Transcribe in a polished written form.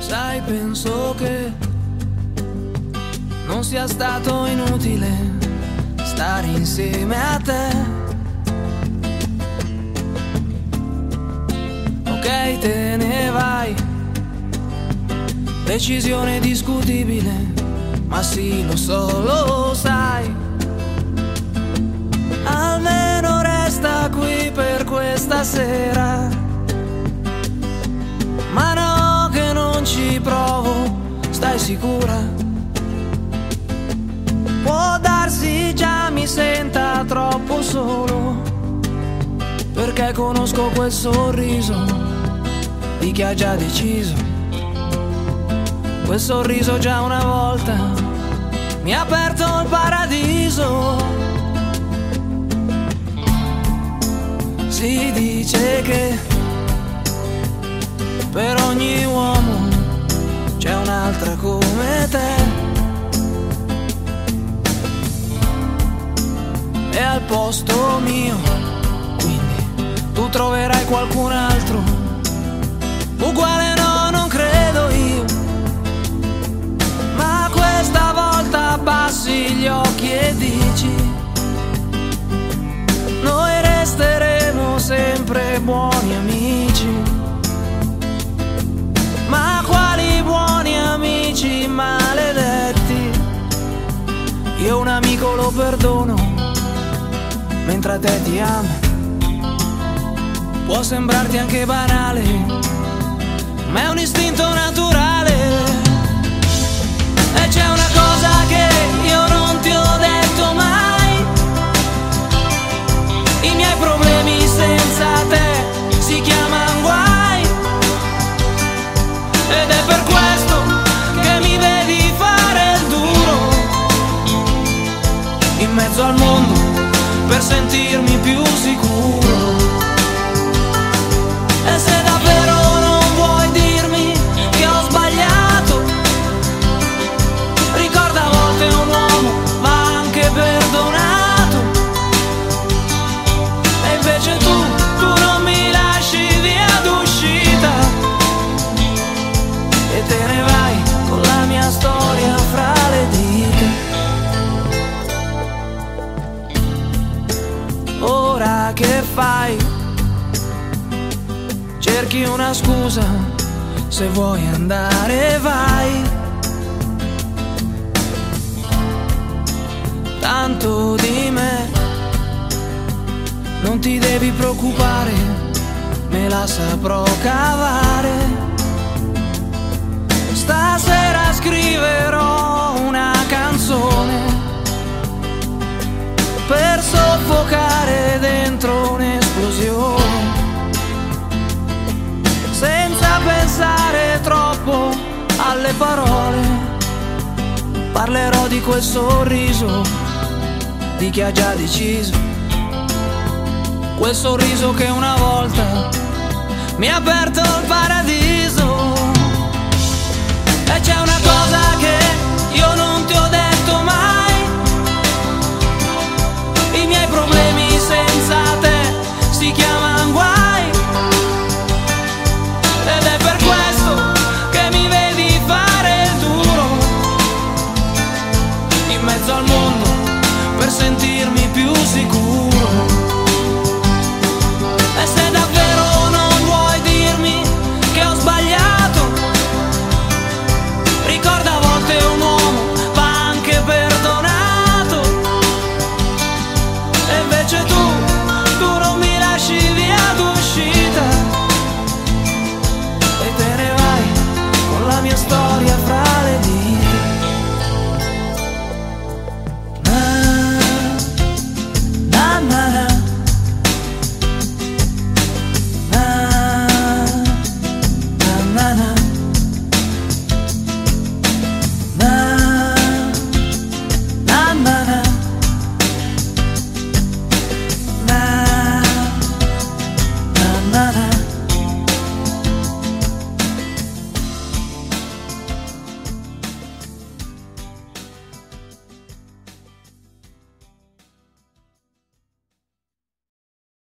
Sai, penso che non sia stato inutile stare insieme a te. Ok, te ne vai, decisione discutibile, ma sì, lo so, lo sai. Almeno resta qui per questa sera. Ma no, che non ci provo, stai sicura? Può darsi già mi senta troppo solo, perché conosco quel sorriso di chi ha già deciso. Quel sorriso già una volta mi ha aperto il paradiso. Si dice che per ogni uomo c'è un'altra come te, e al posto mio quindi tu troverai qualcun altro uguale. No, non credo io, ma questa volta abbassi gli occhi e dici: noi resteremo sempre buoni amici. Ma quali buoni amici maledetti? Io un amico lo perdono, mentre a te ti amo. Può sembrarti anche banale, ma è un istinto naturale. E c'è una cosa che io non ti ho detto mai: i miei problemi senza te si chiamano guai. Ed è per questo che mi vedi fare il duro in mezzo al mondo per sentirmi più sicuro. E se davvero non vuoi dirmi che ho sbagliato, ricorda, a volte un uomo va anche perdonato. E invece tu non mi lasci via d'uscita e te ne vai con la mia storia fra le dita. Ora che fai? Cerchi una scusa, se vuoi andare vai. Tanto di me non ti devi preoccupare, me la saprò cavare. Stasera scriverò una canzone per soffocare dentro un'esplosione, senza pensare troppo alle parole. Parlerò di quel sorriso di chi ha già deciso, quel sorriso che una volta mi ha aperto il paradiso.